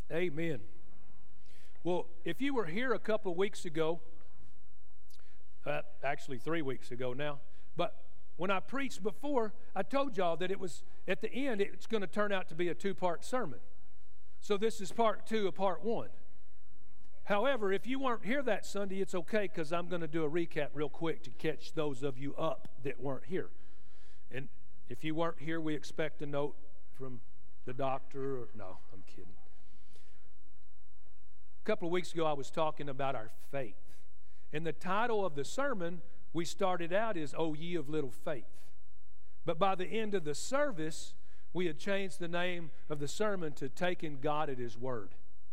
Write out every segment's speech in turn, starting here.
Amen. Well, if you were here a couple of weeks ago, actually 3 weeks ago now, but when I preached before, I told y'all that it was, at the end, it's going to turn out to be a two-part sermon. So this is part 2 of part 1. However, if you weren't here that Sunday, it's okay, because I'm going to do a recap real quick to catch those of you up that weren't here. And if you weren't here, we expect a note from the doctor. No, I'm kidding. A couple of weeks ago, I was talking about our faith. And the title of the sermon we started out is, "O Ye of Little Faith." But by the end of the service, we had changed the name of the sermon to "Taking God at His Word."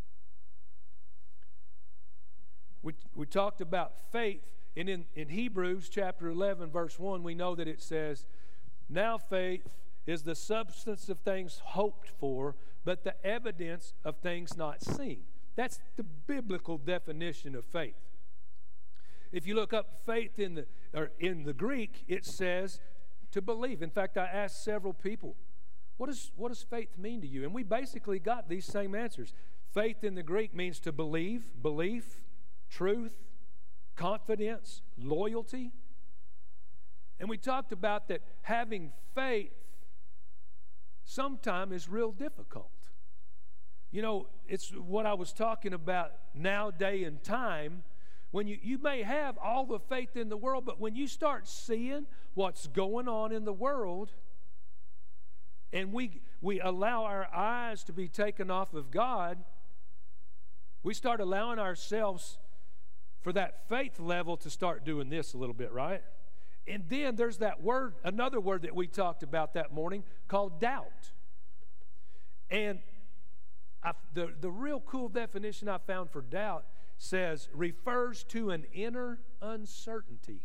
We talked about faith, and in Hebrews chapter 11, verse 1, we know that it says, "Now faith is the substance of things hoped for, but the evidence of things not seen." That's the biblical definition of faith. If you look up faith in the Greek, it says to believe. In fact, I asked several people, what does faith mean to you? And we basically got these same answers. Faith in the Greek means to believe, belief, truth, confidence, loyalty. And we talked about that having faith sometimes is real difficult. You know, it's what I was talking about now, day and time. When you may have all the faith in the world, but when you start seeing what's going on in the world, and we allow our eyes to be taken off of God, we start allowing ourselves for that faith level to start doing this a little bit, right? And then there's that word, another word that we talked about that morning called doubt. And the real cool definition I found for doubt says, refers to an inner uncertainty.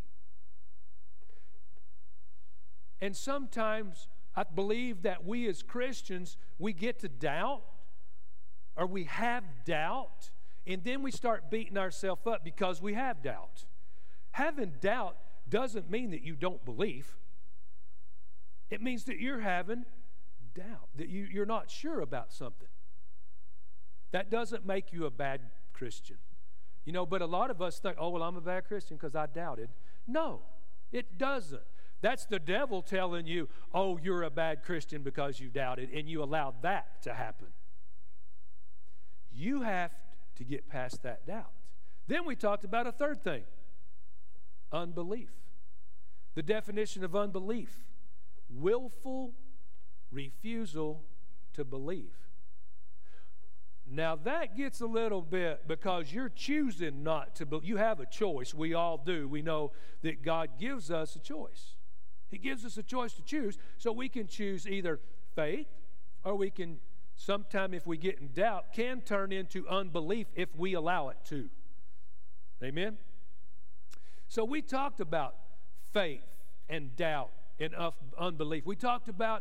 And sometimes I believe that we as Christians, we get to doubt, or we have doubt, and then we start beating ourselves up because we have doubt. Having doubt doesn't mean that you don't believe. It means that you're having doubt, that you're not sure about something. That doesn't make you a bad Christian. You know, but a lot of us think, oh, well, I'm a bad Christian because I doubted. No, it doesn't. That's the devil telling you, oh, you're a bad Christian because you doubted, and you allowed that to happen. You have to get past that doubt. Then we talked about a third thing, unbelief. The definition of unbelief, willful refusal to believe. Now that gets a little bit, because you're choosing not to believe. You have a choice. We all do. We know that God gives us a choice. He gives us a choice to choose, so we can choose either faith, or we can, sometime if we get in doubt, can turn into unbelief if we allow it to. Amen? So we talked about faith and doubt and unbelief. We talked about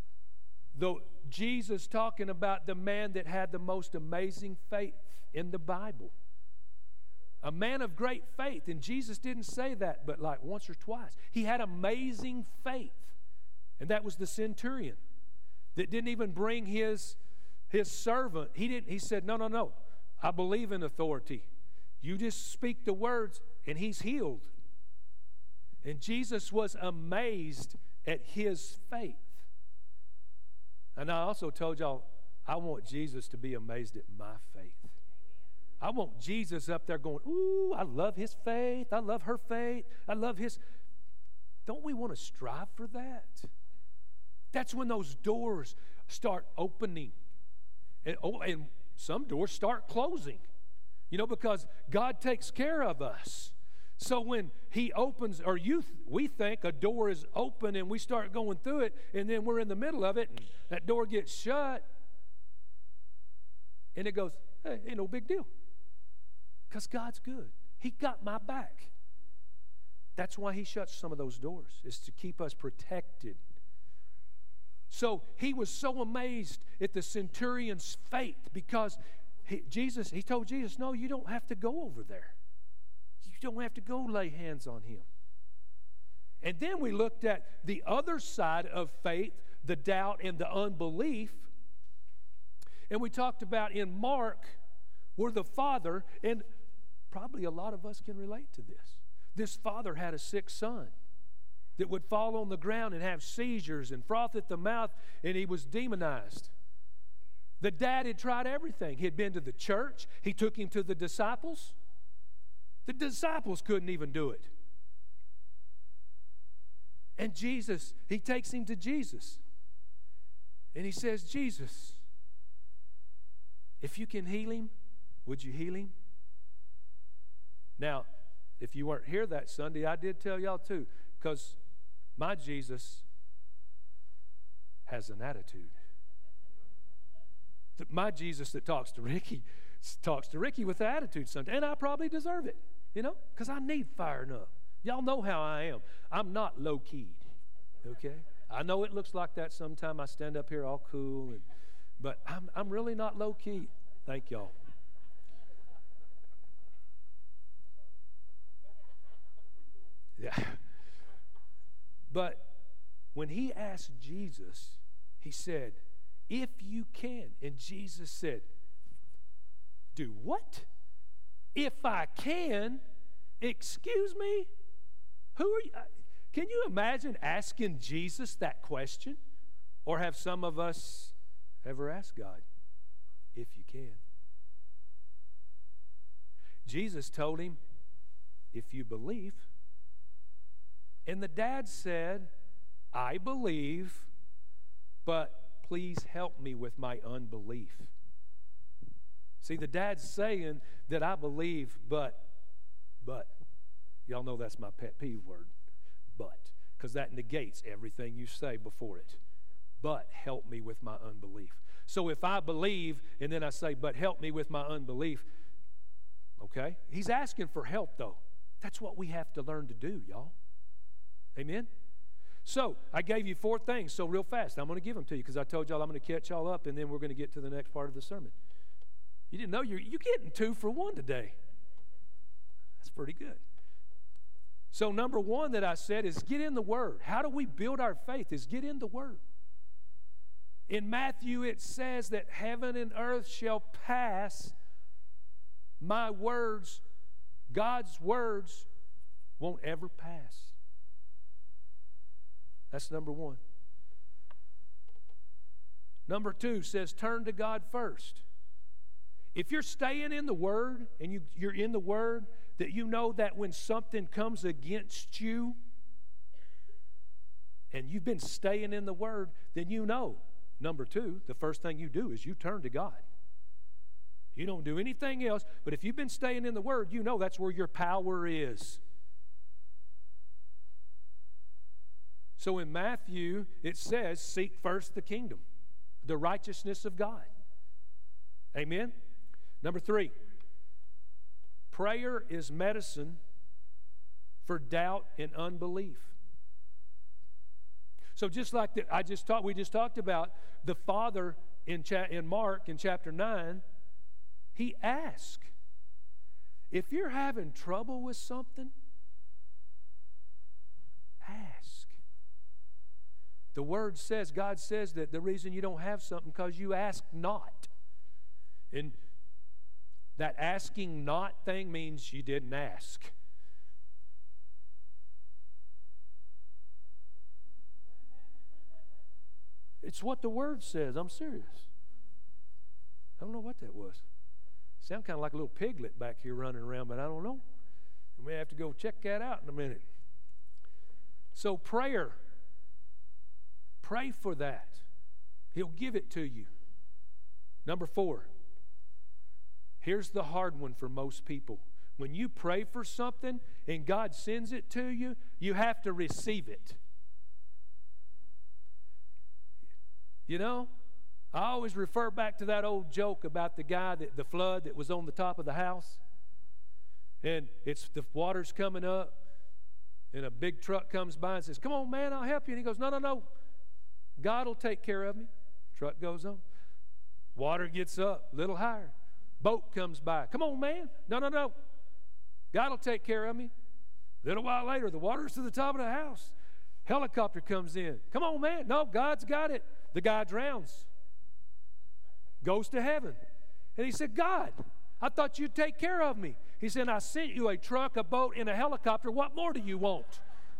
Jesus talking about the man that had the most amazing faith in the Bible. A man of great faith. And Jesus didn't say that but like once or twice. He had amazing faith. And that was the centurion that didn't even bring his servant. He said, no. I believe in authority. You just speak the words and he's healed. And Jesus was amazed at his faith. And I also told y'all, I want Jesus to be amazed at my faith. I want Jesus up there going, ooh, I love his faith. I love her faith. I love his. Don't we want to strive for that? That's when those doors start opening. And some doors start closing. You know, because God takes care of us. So when he opens, or we think a door is open and we start going through it, and then we're in the middle of it and that door gets shut, and it goes, hey, ain't no big deal, because God's good. He got my back. That's why he shuts some of those doors, is to keep us protected. So he was so amazed at the centurion's faith, because he told Jesus, no, you don't have to go over there. You don't have to go lay hands on him. And then we looked at the other side of faith, the doubt and the unbelief. And we talked about in Mark where the father, and probably a lot of us can relate to this. This father had a sick son that would fall on the ground and have seizures and froth at the mouth, and he was demonized. The dad had tried everything. He had been to the church. He took him to the disciples. The disciples couldn't even do it. And Jesus, he takes him to Jesus. And he says, Jesus, if you can heal him, would you heal him? Now, if you weren't here that Sunday, I did tell y'all too, because my Jesus has an attitude. My Jesus that talks to Ricky with attitude Sunday. And I probably deserve it, because I need firing up. Y'all know how I am. I'm not low-keyed, okay? I know it looks like that sometime. I stand up here all cool, but I'm really not low-keyed. Thank y'all. Yeah. But when he asked Jesus, he said, if you can. And Jesus said, do what? If I can? Excuse me? Who are you? Can you imagine asking Jesus that question? Or have some of us ever asked God, if you can? Jesus told him, if you believe. And the dad said, I believe, but please help me with my unbelief. See, the dad's saying that I believe, but, y'all know that's my pet peeve word, but, because that negates everything you say before it. But help me with my unbelief. So if I believe, and then I say, but help me with my unbelief, okay? He's asking for help, though. That's what we have to learn to do, y'all. Amen? So, I gave you 4 things, so real fast. I'm going to give them to you because I told y'all I'm going to catch y'all up, and then we're going to get to the next part of the sermon. You didn't know you're getting 2 for 1 today. That's pretty good. So, number 1 that I said is get in the Word. How do we build our faith? Is get in the Word. In Matthew, it says that heaven and earth shall pass. My words, God's words, won't ever pass. That's number 1. Number 2 says turn to God first. If you're staying in the Word and you're in the Word, that you know that when something comes against you and you've been staying in the Word, then you know, number 2, the first thing you do is you turn to God. You don't do anything else, but if you've been staying in the Word, you know that's where your power is. So in Matthew, it says, seek first the kingdom, the righteousness of God. Amen? Number 3, prayer is medicine for doubt and unbelief. So just like we just talked about, the father in Mark in chapter 9, he asked, if you're having trouble with something, ask. The Word says, God says that the reason you don't have something because you ask not. And that asking not thing means you didn't ask. It's what the Word says. I'm serious. I don't know what that was. Sound kind of like a little piglet back here running around, but I don't know. And we have to go check that out in a minute. So prayer. Pray for that. He'll give it to you. Number 4. Here's the hard one for most people. When you pray for something and God sends it to you, you have to receive it. You know, I always refer back to that old joke about the guy, the flood that was on the top of the house. And the water's coming up, and a big truck comes by and says, come on, man, I'll help you. And he goes, no. God will take care of me. Truck goes on. Water gets up a little higher. Boat comes by. Come on, man. No. God will take care of me. A little while later, the water's to the top of the house. Helicopter comes in. Come on, man. No, God's got it. The guy drowns. goes to heaven. And he said, God, I thought you'd take care of me. He said, I sent you a truck, a boat, and a helicopter. What more do you want?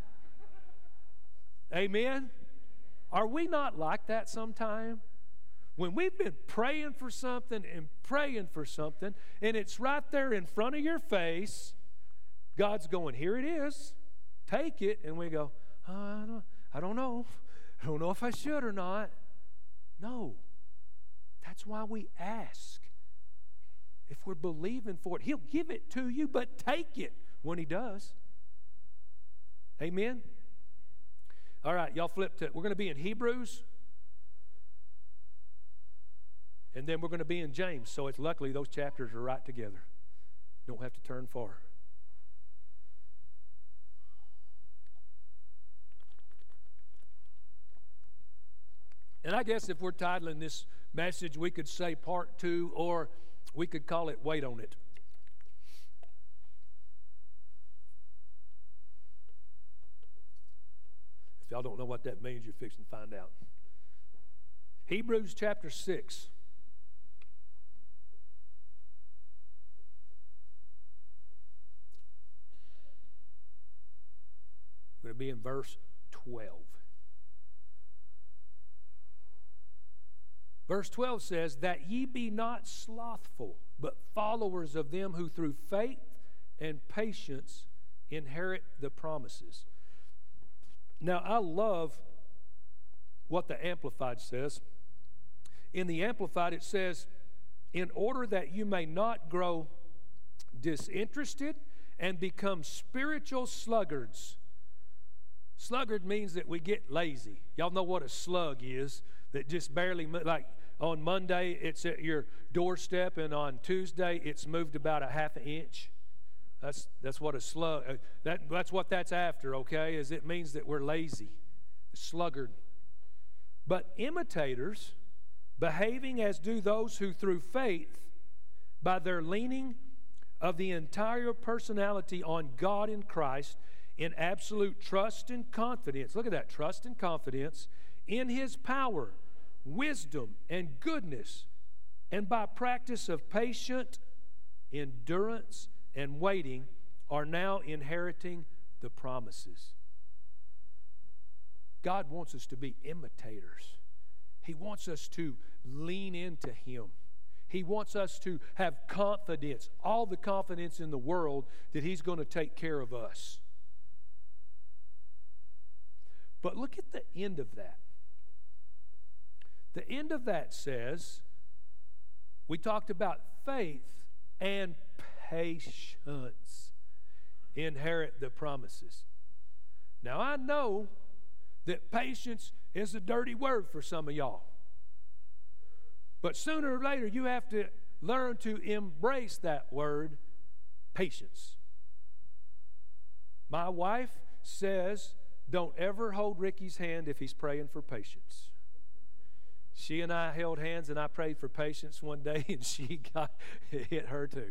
Amen? Are we not like that sometime? When we've been praying for something and praying for something, and it's right there in front of your face, God's going, here it is. Take it. And we go, I don't know. I don't know if I should or not. No. That's why we ask. If we're believing for it, He'll give it to you, but take it when He does. Amen? All right, y'all flip to, we're going to be in Hebrews, and then we're going to be in James. So it's luckily those chapters are right together. Don't have to turn far. And I guess if we're titling this message, we could say part 2, or we could call it Wait on It. If y'all don't know what that means, you're fixing to find out. Hebrews chapter 6. We're going to be in verse 12. Verse 12 says, that ye be not slothful, but followers of them who through faith and patience inherit the promises. Now, I love what the Amplified says. In the Amplified, it says, in order that you may not grow disinterested and become spiritual sluggards. Sluggard means that we get lazy. Y'all know what a slug is, that just barely, like on Monday, it's at your doorstep, and on Tuesday, it's moved about a half an inch. That's what a slug, that's what that's after, okay, is it means that we're lazy, sluggard. But imitators, behaving as do those who through faith, by their leaning of the entire personality on God in Christ, in absolute trust and confidence, look at that, trust and confidence, in His power, wisdom, and goodness, and by practice of patient endurance and waiting, are now inheriting the promises. God wants us to be imitators. He wants us to lean into Him. He wants us to have confidence, all the confidence in the world that He's going to take care of us. But look at the end of that. The end of that says, we talked about faith and patience inherit the promises. Now, I know that patience is a dirty word for some of y'all. But sooner or later, you have to learn to embrace that word, patience. My wife says, don't ever hold Ricky's hand if he's praying for patience. She and I held hands, and I prayed for patience one day, and it hit her too.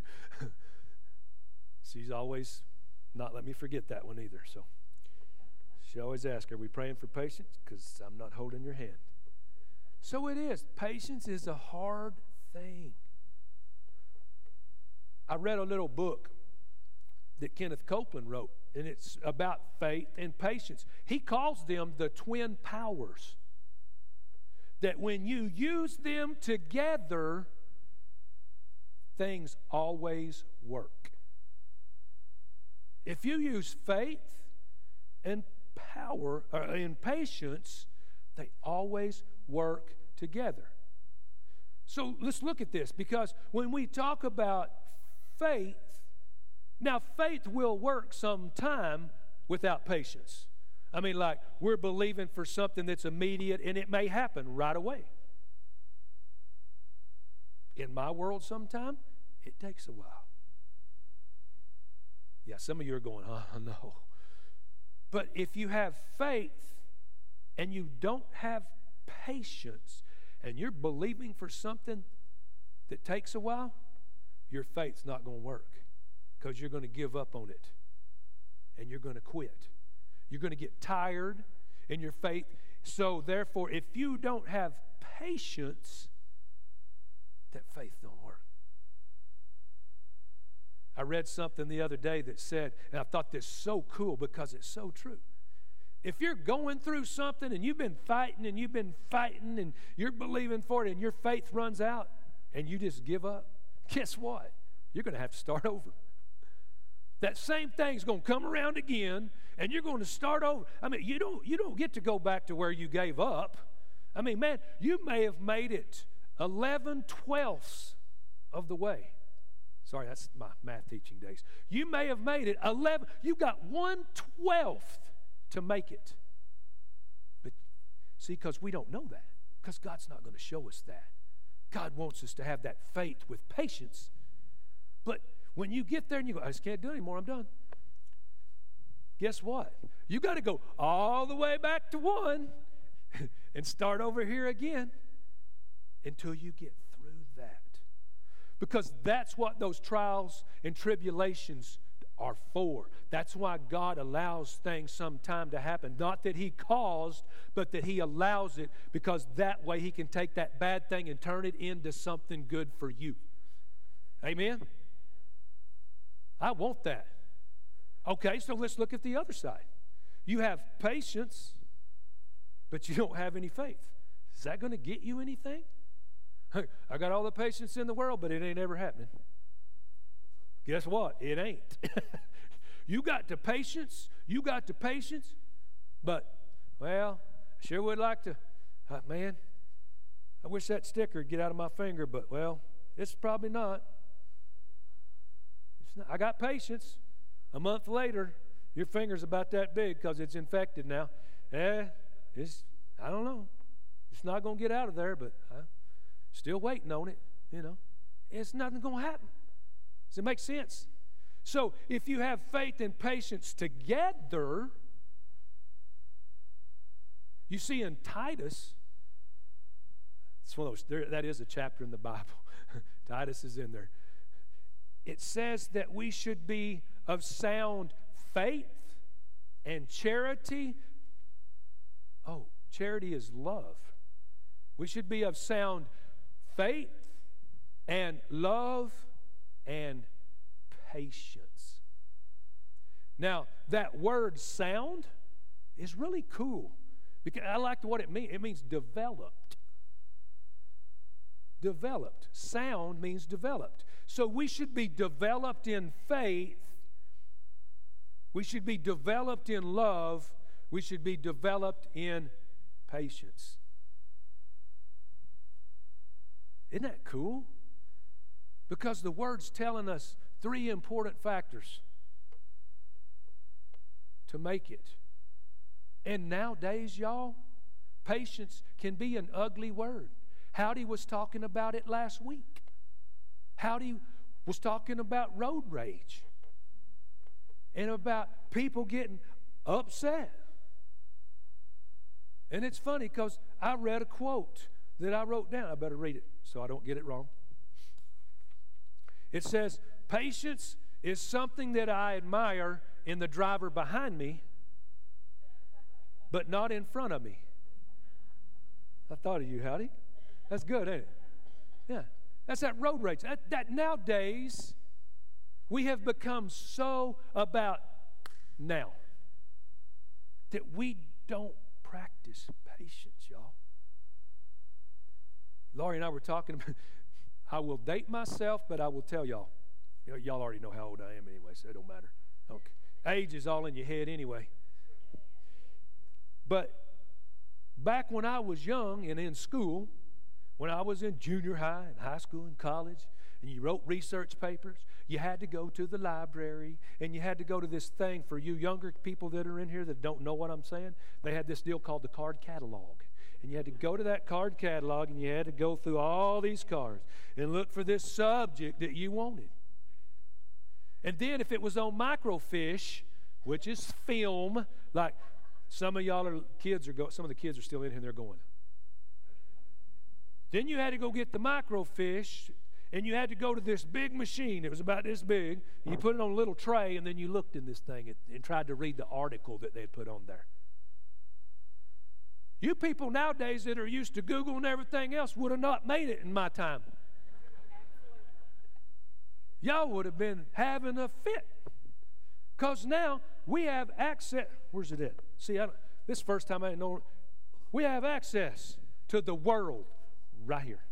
She's always not let me forget that one either. So she always asks, are we praying for patience? Because I'm not holding your hand. So it is. Patience is a hard thing. I read a little book that Kenneth Copeland wrote, and it's about faith and patience. He calls them the twin powers. That when you use them together, things always work. If you use faith and power and patience, they always work together. So let's look at this, because when we talk about faith, now faith will work sometime without patience. I mean, like, we're believing for something that's immediate, and it may happen right away. In my world, sometime, it takes a while. Yeah, some of you are going, oh, no. But if you have faith and you don't have patience, and you're believing for something that takes a while, your faith's not going to work, because you're going to give up on it, and you're going to quit. You're going to get tired in your faith. So therefore, if you don't have patience, that faith don't work. I read something the other day that said, and I thought this so cool because it's so true. If you're going through something and you've been fighting and you're believing for it and your faith runs out and you just give up, guess what? You're going to have to start over. That same thing's going to come around again and you're going to start over. I mean, you don't get to go back to where you gave up. I mean, man, you may have made it 11/12 of the way. Sorry, that's my math teaching days. You may have made it 11. You got 1/12 to make it. But see, because we don't know that. Because God's not going to show us that. God wants us to have that faith with patience. But when you get there and you go, I just can't do it anymore, I'm done. Guess what? You got to go all the way back to 1 and start over here again until you get through that. Because that's what those trials and tribulations are for. That's why God allows things sometime to happen. Not that He caused, but that He allows it, because that way He can take that bad thing and turn it into something good for you. Amen? I want that. Okay, so let's look at the other side. You have patience, but you don't have any faith. Is that going to get you anything? I got all the patience in the world, but it ain't ever happening. Guess what? It ain't. You got the patience, but, well, I sure would like to, man, I wish that sticker would get out of my finger, but, well, it's probably not. It's not. I got patience. A month later, your finger's about that big because it's infected now. I don't know. It's not going to get out of there, but I'm still waiting on it, It's nothing going to happen. Does it make sense? So if you have faith and patience together, you see in Titus, it's one of those, that is a chapter in the Bible. Titus is in there. It says that we should be of sound faith and charity. Oh, charity is love. We should be of sound faith and love and patience. Now, that word sound is really cool because I like what it means. It means developed. Developed. Sound means developed. So we should be developed in faith. We should be developed in love. We should be developed in patience. Isn't that cool? Because the Word's telling us 3 important factors to make it. And nowadays, y'all, patience can be an ugly word. Howdy was talking about it last week. Howdy was talking about road rage and about people getting upset. And it's funny because I read a quote that I wrote down. I better read it so I don't get it wrong. It says, patience is something that I admire in the driver behind me, but not in front of me. I thought of you, Howdy. That's good, ain't it? Yeah. That's that road rage. That nowadays, we have become so about now that we don't practice patience, y'all. Laurie and I were talking about, I will date myself, but I will tell y'all. Y'all already know how old I am anyway, so it don't matter. Okay. Age is all in your head anyway. But back when I was young and in school, when I was in junior high and high school and college, and you wrote research papers, you had to go to the library, and you had to go to this thing for you younger people that are in here that don't know what I'm saying. They had this deal called the card catalog. And you had to go to that card catalog, and you had to go through all these cards and look for this subject that you wanted. And then if it was on microfiche, which is film, like some of y'all some of the kids are still in here and they're going. Then you had to go get the microfiche, and you had to go to this big machine. It was about this big. And you put it on a little tray, and then you looked in this thing and tried to read the article that they had put on there. You people nowadays that are used to Google and everything else would have not made it in my time. y'all would have been having a fit. Because now we have access. Where's it at? See, this is the first time I didn't know. We have access to the world right here.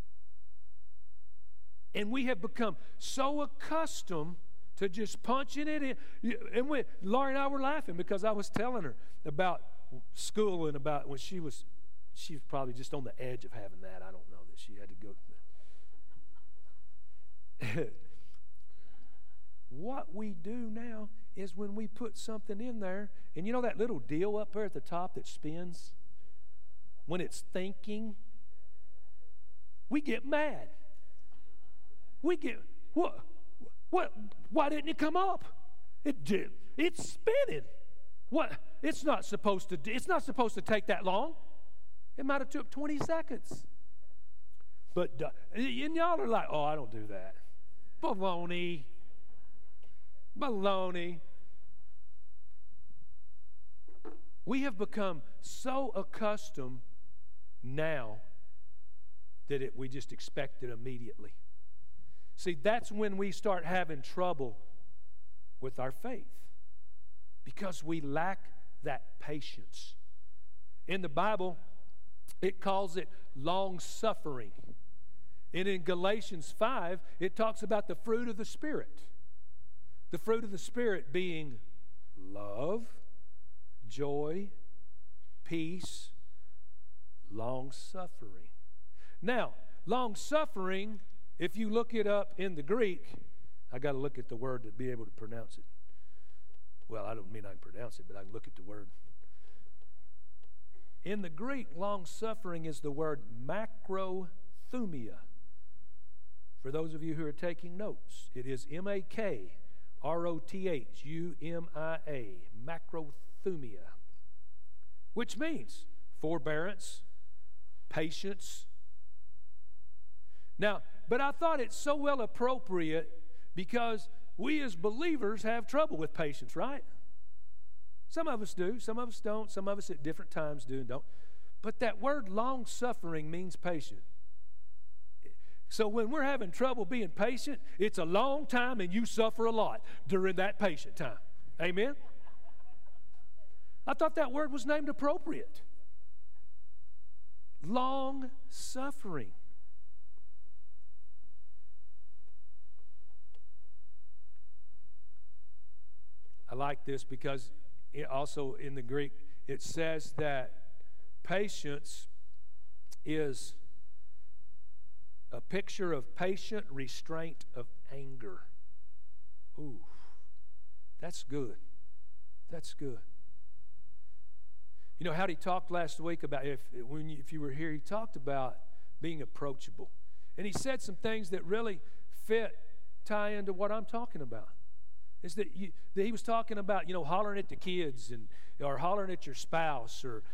And we have become so accustomed to just punching it in. And Laurie and I were laughing because I was telling her about school and about when she was probably just on the edge of having that. I don't know that she had to go. What we do now is when we put something in there, and you know that little deal up there at the top that spins? When it's thinking, we get mad. We get, what, why didn't it come up? It did. It's spinning. What? It's not supposed to take that long. It might have took 20 seconds. But, and y'all are like, oh, I don't do that. Baloney. We have become so accustomed now that we just expect it immediately. See, that's when we start having trouble with our faith because we lack that patience. In the Bible, it calls it long-suffering. And in Galatians 5, it talks about the fruit of the Spirit. The fruit of the Spirit being love, joy, peace, long-suffering. Now, long-suffering, if you look it up in the Greek, I got to look at the word to be able to pronounce it. Well, I don't mean I can pronounce it, but I can look at the word. In the Greek, long-suffering is the word macrothumia. For those of you who are taking notes, it is M-A-K-R-O-T-H-U-M-I-A, macrothumia, which means forbearance, patience. Now, but I thought it's so well appropriate because we as believers have trouble with patience, right? Some of us do, some of us don't, some of us at different times do and don't. But that word long-suffering means patient. So when we're having trouble being patient, it's a long time and you suffer a lot during that patient time. Amen? I thought that word was named appropriate. Long-suffering. I like this because also in the Greek it says that patience is a picture of patient restraint of anger. Ooh, that's good. That's good. You know, Howdy talked last week about, if you were here, he talked about being approachable. And he said some things that really tie into what I'm talking about. Is that he was talking about, hollering at the kids or hollering at your spouse or,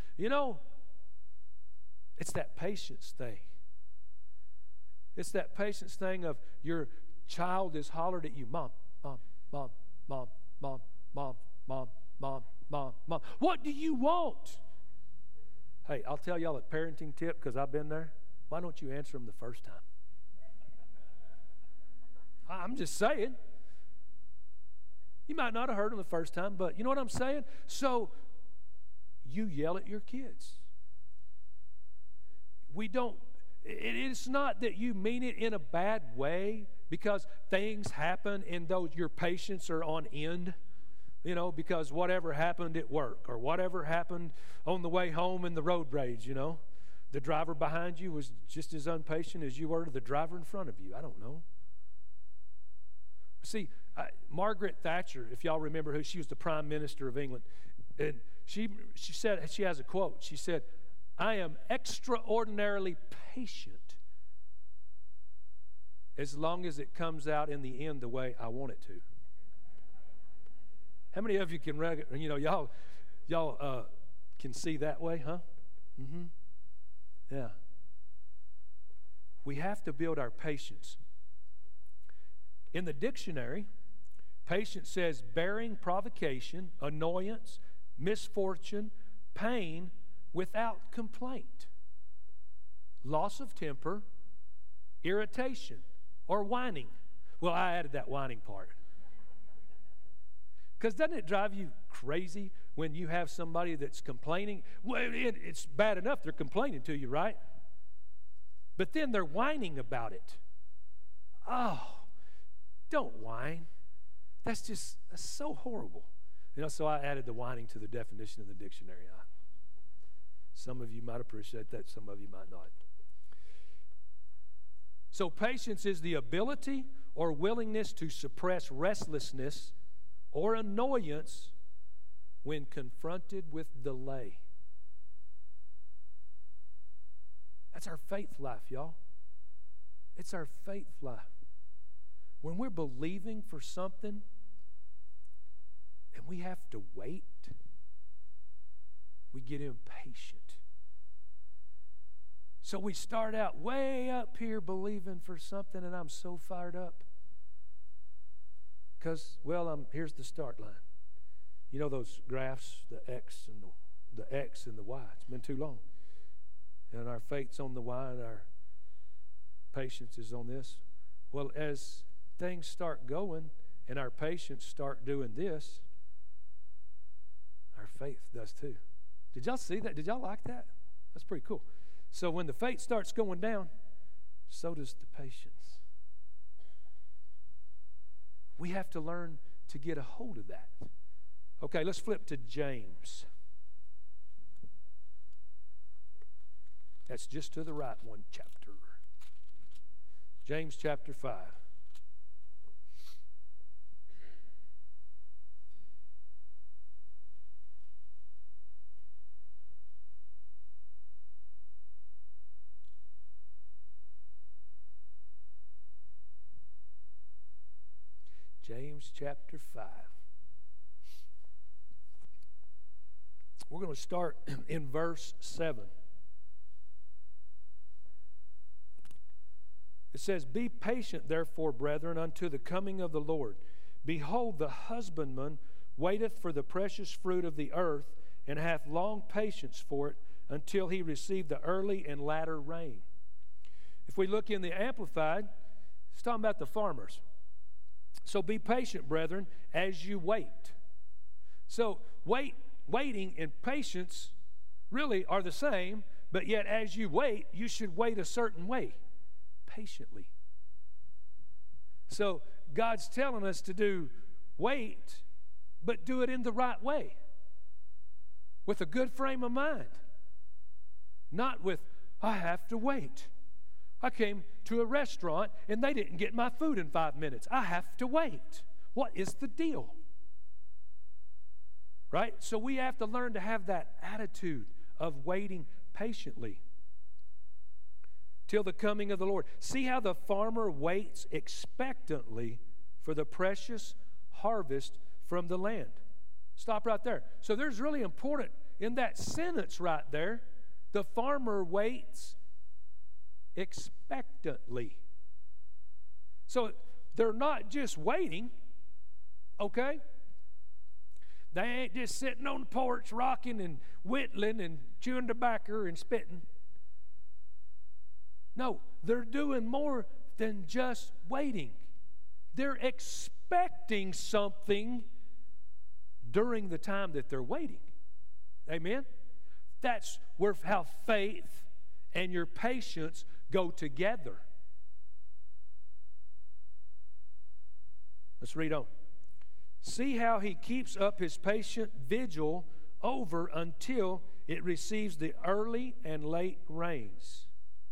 it's that patience thing. It's that patience thing of your child is hollered at you, mom, mom, mom, mom, mom, mom, mom, mom, mom, mom. What do you want? Hey, I'll tell y'all a parenting tip because I've been there. Why don't you answer them the first time? I'm just saying. You might not have heard them the first time, but you know what I'm saying? So you yell at your kids. It's not that you mean it in a bad way because things happen and your patience are on end, because whatever happened at work or whatever happened on the way home in the road rage, the driver behind you was just as impatient as you were to the driver in front of you. I don't know. See, Margaret Thatcher, if y'all remember who, she was the Prime Minister of England, and she said, she has a quote. She said, "I am extraordinarily patient as long as it comes out in the end the way I want it to." How many of you can y'all can see that way, huh? Mm-hmm. Yeah. We have to build our patience. In the dictionary, patience says bearing provocation, annoyance, misfortune, pain without complaint, loss of temper, irritation, or whining, Well, I added that whining part. Because doesn't it drive you crazy when you have somebody that's complaining? Well, it's bad enough they're complaining to you, right? But then they're whining about it. Oh, don't whine. That's so horrible. So I added the whining to the definition in the dictionary. Some of you might appreciate that, some of you might not. So patience is the ability or willingness to suppress restlessness or annoyance when confronted with delay. That's our faith life, y'all. It's our faith life. When we're believing for something and we have to wait, we get impatient. So we start out way up here believing for something, and I'm so fired up. Because, here's the start line. You know those graphs, the X and the Y. It's been too long. And our faith's on the Y and our patience is on this. Well, as things start going and our patience start doing this, our faith does too. Did y'all see that? Did y'all like that? That's pretty cool. So when the faith starts going down, so does the patience. We have to learn to get a hold of that. Okay, let's flip to James. That's just to the right one chapter. James chapter 5. James chapter 5. We're going to start in verse 7. It says, "Be patient, therefore, brethren, unto the coming of the Lord. Behold, the husbandman waiteth for the precious fruit of the earth, and hath long patience for it, until he receive the early and latter rain." If we look in the Amplified, it's talking about the farmers. So be patient, brethren, as you wait. So waiting and patience really are the same, but yet as you wait, you should wait a certain way, patiently. So God's telling us to wait, but do it in the right way, with a good frame of mind, not with, I have to wait. I came to a restaurant and they didn't get my food in 5 minutes. I have to wait. What is the deal? Right? So we have to learn to have that attitude of waiting patiently till the coming of the Lord. See how the farmer waits expectantly for the precious harvest from the land. Stop right there. So there's really important in that sentence right there. The farmer waits expectantly. So they're not just waiting, okay? They ain't just sitting on the porch rocking and whittling and chewing tobacco and spitting. No, they're doing more than just waiting. They're expecting something during the time that they're waiting. Amen? That's where how faith and your patience go together. Let's read on. See how he keeps up his patient vigil over until it receives the early and late rains.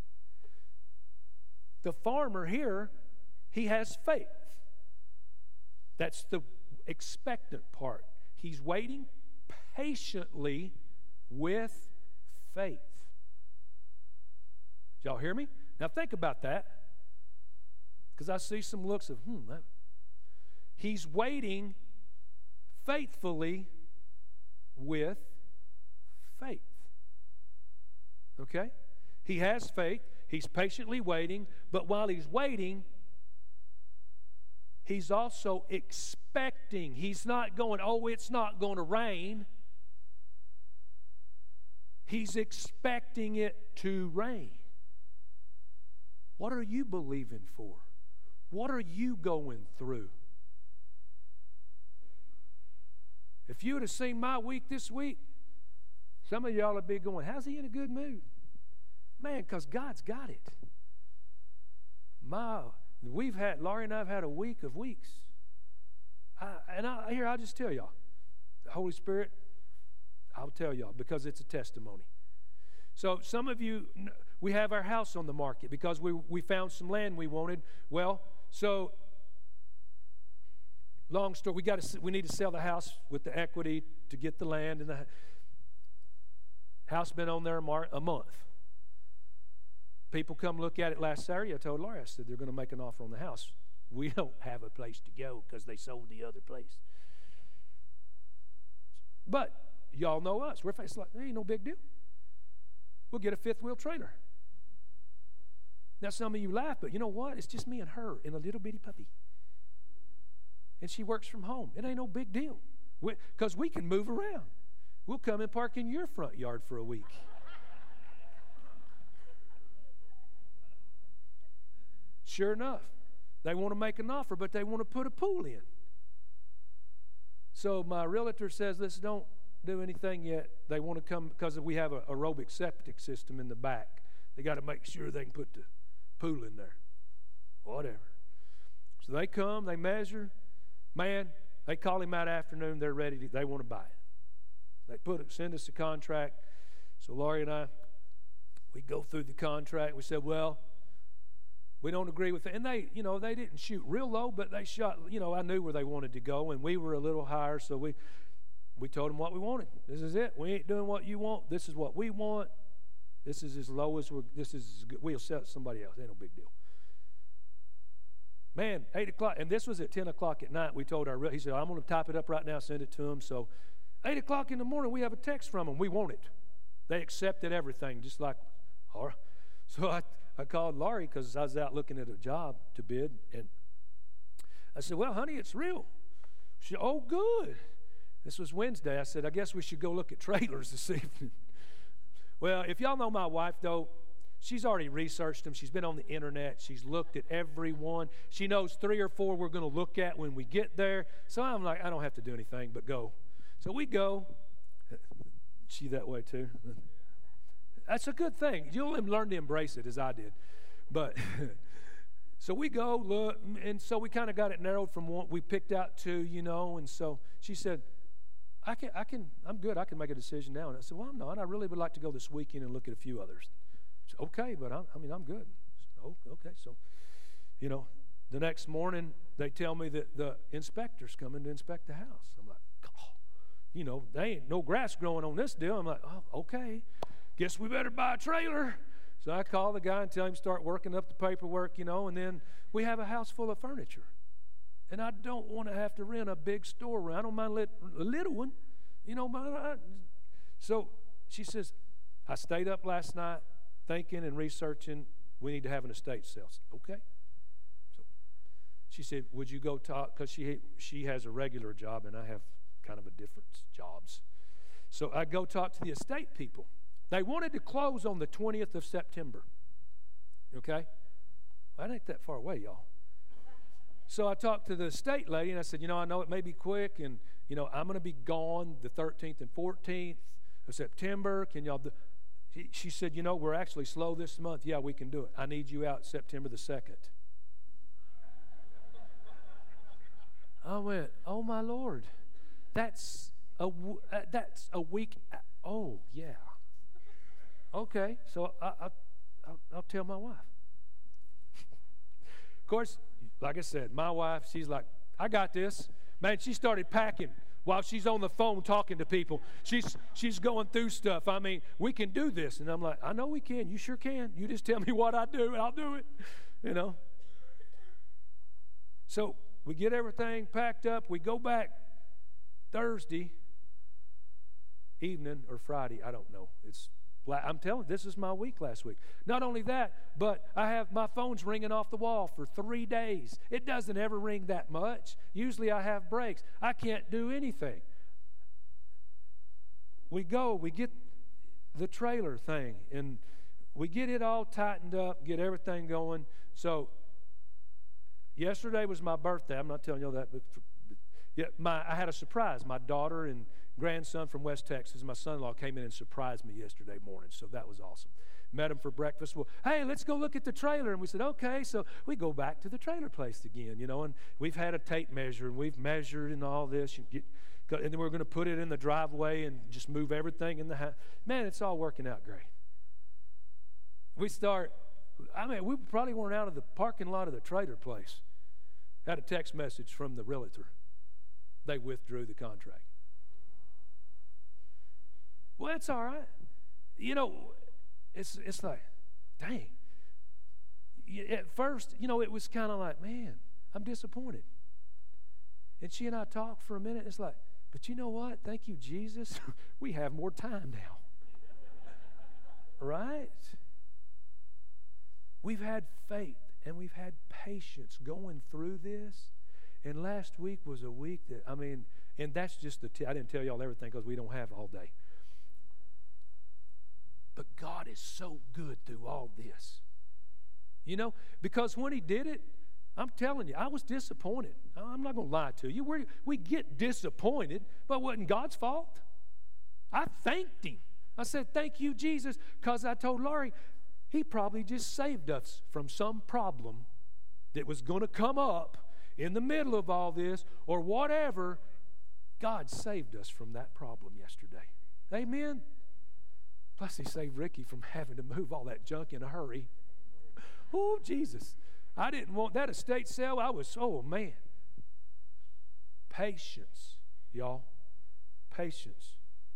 The farmer here, he has faith. That's the expectant part. He's waiting patiently with faith. Did y'all hear me? Now think about that, because I see some looks of, He's waiting faithfully with faith. Okay? He has faith. He's patiently waiting. But while he's waiting, he's also expecting. He's not going, it's not going to rain. He's expecting it to rain. What are you believing for? What are you going through? If you would have seen my week this week, some of y'all would be going, how's he in a good mood? Man, because God's got it. Laurie and I have had a week of weeks. I'll just tell y'all. The Holy Spirit, I'll tell y'all because it's a testimony. So some of you, we have our house on the market because we found some land we wanted. Well, so long story, we need to sell the house with the equity to get the land, and the house been on there a month. People come look at it last Saturday. I told Laurie, I said, they're going to make an offer on the house. We don't have a place to go because they sold the other place. But y'all know us. We're like, there ain't no big deal. We'll get a fifth-wheel trailer. Now, some of you laugh, but you know what? It's just me and her and a little bitty puppy. And she works from home. It ain't no big deal because we can move around. We'll come and park in your front yard for a week. Sure enough, they want to make an offer, but they want to put a pool in. So my realtor says, let's don't do anything yet. They want to come because we have an aerobic septic system in the back. They got to make sure they can put the pool in there. Whatever. So they come, they measure. Man, they call him out afternoon. They're ready. They want to buy it. They send us a contract. So Laurie and I, we go through the contract. We said, well, we don't agree with it. And they didn't shoot real low, but they shot, I knew where they wanted to go, and we were a little higher, so we told them what we wanted. This is it. We ain't doing what you want. This is what we want. This is as low as this is as good. We'll sell it to somebody else. Ain't no big deal. Man, 8 o'clock, and this was at 10 o'clock at night. We told he said, I'm going to type it up right now, send it to him. So 8 o'clock in the morning, we have a text from them. We want it. They accepted everything, just like, all right. So I called Laurie because I was out looking at a job to bid, and I said, well, honey, it's real. She said, oh, good. This was Wednesday. I said, I guess we should go look at trailers this evening. Well, if y'all know my wife, though, she's already researched them. She's been on the internet. She's looked at every one. She knows 3 or 4 we're going to look at when we get there. So I'm like, I don't have to do anything but go. So we go. She that way, too. That's a good thing. You'll learn to embrace it as I did. But so we go, look, and so we kind of got it narrowed from one. We picked out 2, and so she said, I'm good. I can make a decision now. And I said, well, I'm not. I really would like to go this weekend and look at a few others. She said, okay, but I'm good. So, okay. So, the next morning they tell me that the inspector's coming to inspect the house. I'm like, oh, there ain't no grass growing on this deal. I'm like, oh, okay. Guess we better buy a trailer. So I call the guy and tell him to start working up the paperwork, and then we have a house full of furniture. And I don't want to have to rent a big storeroom. I don't mind a little one, So she says, I stayed up last night thinking and researching. We need to have an estate sale. Said, okay. So she said, would you go talk? Because she has a regular job and I have kind of a different jobs. So I go talk to the estate people. They wanted to close on the 20th of September. Okay? Well, that ain't that far away, y'all. So I talked to the estate lady, and I said, I know it may be quick, and, I'm going to be gone the 13th and 14th of September. Can y'all do? She said, we're actually slow this month. Yeah, we can do it. I need you out September the 2nd. I went, oh, my Lord. That's a week. Oh, yeah. Okay, so I'll tell my wife. Of course, like I said, my wife, she's like, I got this. Man, she started packing while she's on the phone talking to people. She's going through stuff. I mean, we can do this. And I'm like, I know we can. You sure can. You just tell me what I do, and I'll do it. So we get everything packed up. We go back Thursday evening or Friday. I don't know. I'm telling you, this is my week last week. Not only that, but I have my phone's ringing off the wall for 3 days. It doesn't ever ring that much. Usually I have breaks. I can't do anything. We get the trailer thing, and we get it all tightened up, get everything going. So, Yesterday was my birthday. I'm not telling you all that, but I had a surprise. My daughter and grandson from West Texas, my son-in-law, came in and surprised me yesterday morning, so that was awesome. Met him for breakfast. Well, hey, let's go look at the trailer. And we said, okay. So we go back to the trailer place again, and we've had a tape measure, and we've measured and all this. And then we're going to put it in the driveway and just move everything in the house. Man, it's all working out great. We probably weren't out of the parking lot of the trailer place. Had a text message from the realtor. They withdrew the contract. Well, it's all right. It's like, dang. At first, it was kind of like, man, I'm disappointed. And she and I talked for a minute. It's like, but you know what? Thank you, Jesus. We have more time now. Right? We've had faith and we've had patience going through this. And last week was a week that, and that's just I didn't tell y'all everything because we don't have all day. But God is so good through all this. Because when He did it, I'm telling you, I was disappointed. I'm not going to lie to you. We get disappointed, but it wasn't God's fault. I thanked Him. I said, thank you, Jesus, because I told Laurie, He probably just saved us from some problem that was going to come up in the middle of all this or whatever. God saved us from that problem yesterday. Amen? Plus, He saved Ricky from having to move all that junk in a hurry. Oh, Jesus. I didn't want that estate sale. Oh, man. Patience, y'all. Patience.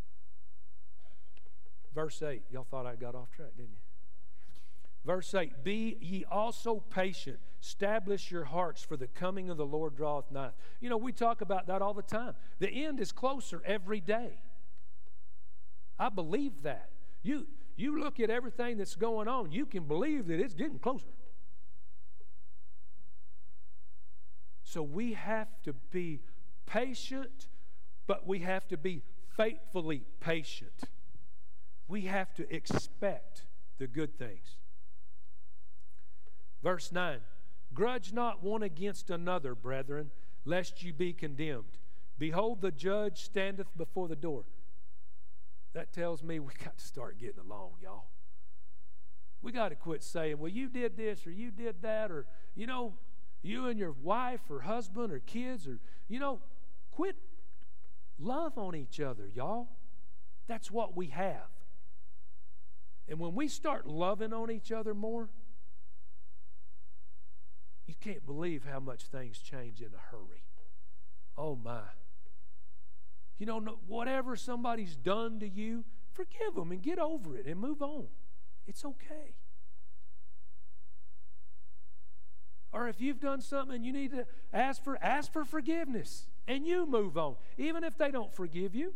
Verse 8. Y'all thought I got off track, didn't you? Verse 8. Be ye also patient. Establish your hearts, for the coming of the Lord draweth nigh. We talk about that all the time. The end is closer every day. I believe that. You look at everything that's going on, you can believe that it's getting closer. So we have to be patient, but we have to be faithfully patient. We have to expect the good things. Verse 9, grudge not one against another, brethren, lest you be condemned. Behold, the judge standeth before the door. That tells me we got to start getting along, y'all. We got to quit saying, well, you did this or you did that, or, you and your wife or husband or kids, or, quit. Love on each other, y'all. That's what we have. And when we start loving on each other more, you can't believe how much things change in a hurry. Oh, my. Whatever somebody's done to you, forgive them and get over it and move on. It's okay. Or if you've done something and you need to ask for forgiveness and you move on. Even if they don't forgive you,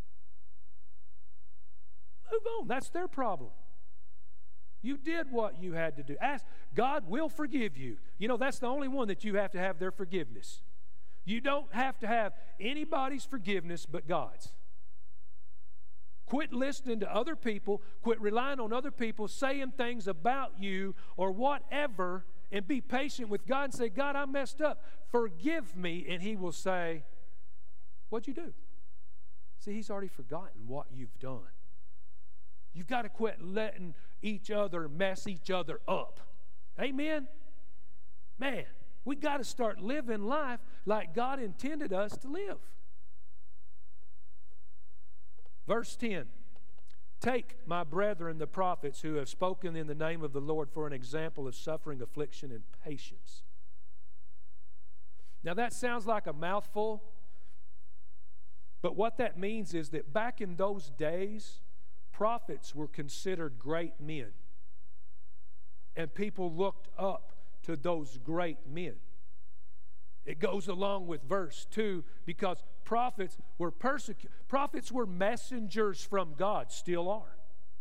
move on. That's their problem. You did what you had to do. Ask. God will forgive you. That's the only one that you have to have their forgiveness. You don't have to have anybody's forgiveness but God's. Quit listening to other people. Quit relying on other people saying things about you or whatever, and be patient with God and say, God, I messed up. Forgive me. And He will say, what'd you do? See, He's already forgotten what you've done. You've got to quit letting each other mess each other up. Amen? Man, we got to start living life like God intended us to live. Verse 10. Take, my brethren, the prophets who have spoken in the name of the Lord for an example of suffering, affliction, and patience. Now that sounds like a mouthful, but what that means is that back in those days, prophets were considered great men. And people looked up to those great men. It goes along with verse 2 because prophets were persecuted. Prophets were messengers from God, still are.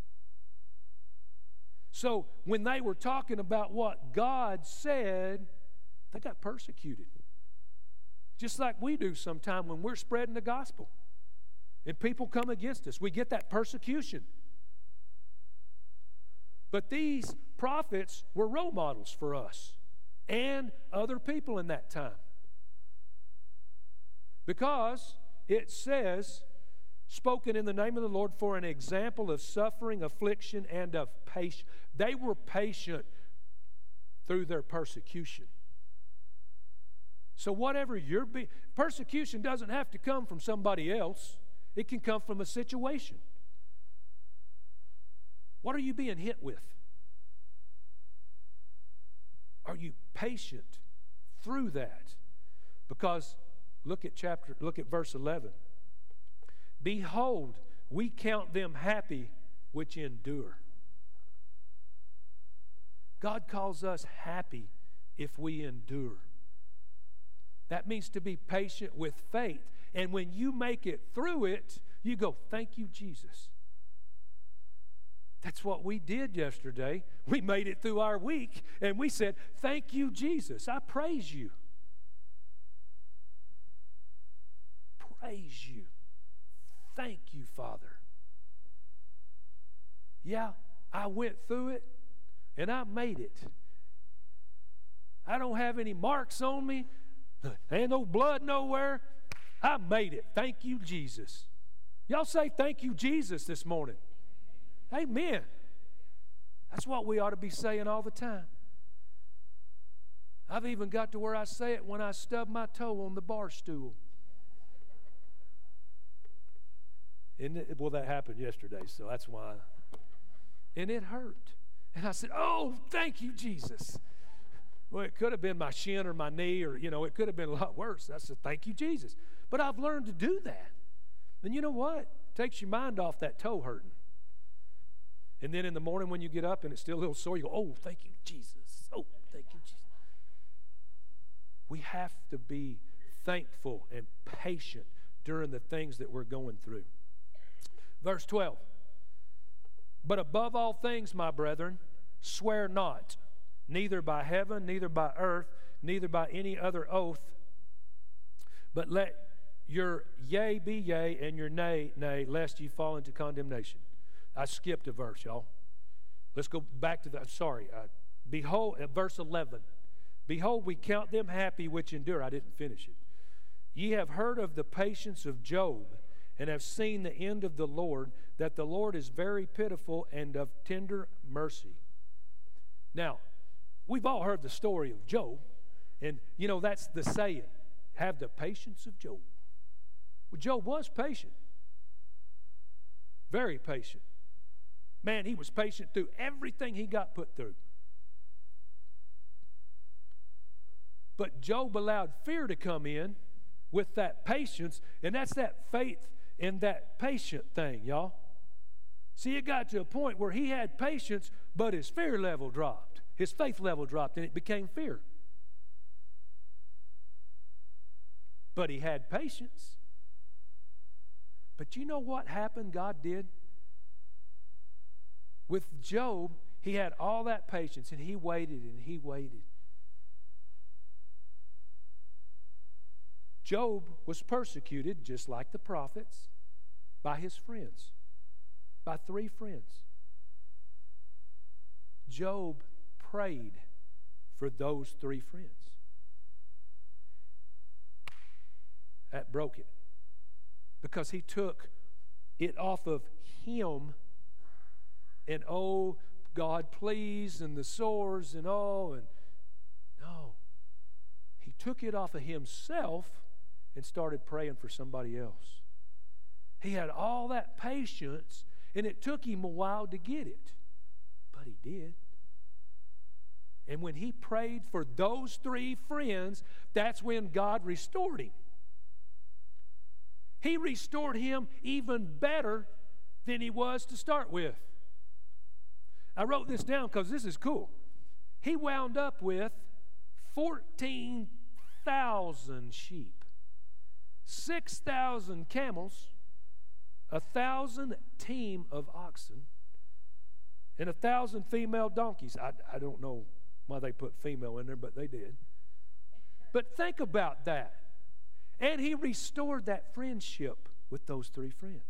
So when they were talking about what God said, they got persecuted. Just like we do sometime when we're spreading the gospel. And people come against us. We get that persecution. But these prophets were role models for us. and other people in that time. Because it says, spoken in the name of the Lord for an example of suffering, affliction, and of patience. They were patient through their persecution. So whatever persecution doesn't have to come from somebody else. It can come from a situation. What are you being hit with? Are you patient through that? Because look at verse 11. Behold, we count them happy which endure. God calls us happy if we endure. That means to be patient with faith. And when you make it through it, you go, thank you, Jesus. That's what we did yesterday. We made it through our week, and we said, thank you, Jesus. I praise you. Praise you. Thank you, Father. Yeah, I went through it, and I made it. I don't have any marks on me. There ain't no blood nowhere. I made it. Thank you, Jesus. Y'all say thank you, Jesus, this morning. Amen. That's what we ought to be saying all the time. I've even got to where I say it when I stub my toe on the bar stool. Well, that happened yesterday, so that's why. And it hurt. And I said, oh, thank you, Jesus. Well, it could have been my shin or my knee, or, it could have been a lot worse. I said, thank you, Jesus. But I've learned to do that. And you know what? It takes your mind off that toe hurting. And then in the morning when you get up and it's still a little sore, you go, oh, thank you, Jesus. Oh, thank you, Jesus. We have to be thankful and patient during the things that we're going through. Verse 12. But above all things, my brethren, swear not, neither by heaven, neither by earth, neither by any other oath, but let your yea be yea and your nay, nay, lest ye fall into condemnation. I skipped a verse, y'all. Let's go back to behold, at verse 11. Behold, we count them happy which endure. I didn't finish it. Ye have heard of the patience of Job, and have seen the end of the Lord, that the Lord is very pitiful and of tender mercy. Now, we've all heard the story of Job, and that's the saying, have the patience of Job. Well, Job was patient. Very patient. Man, he was patient through everything he got put through. But Job allowed fear to come in with that patience, and that's that faith in that patient thing, y'all. See, it got to a point where he had patience, but his fear level dropped. His faith level dropped, and it became fear. But he had patience. But you know what happened, God did? With Job, he had all that patience, and he waited and he waited. Job was persecuted, just like the prophets, by his friends, by 3 friends. Job prayed for those 3 friends. That broke it, because he took it off of him. And oh, God, please, and the sores and all. And no. He took it off of himself and started praying for somebody else. He had all that patience, and it took him a while to get it. But he did. And when he prayed for those 3 friends, that's when God restored him. He restored him even better than he was to start with. I wrote this down because this is cool. He wound up with 14,000 sheep, 6,000 camels, 1,000 team of oxen, and 1,000 female donkeys. I don't know why they put female in there, but they did. But think about that. And he restored that friendship with those 3 friends.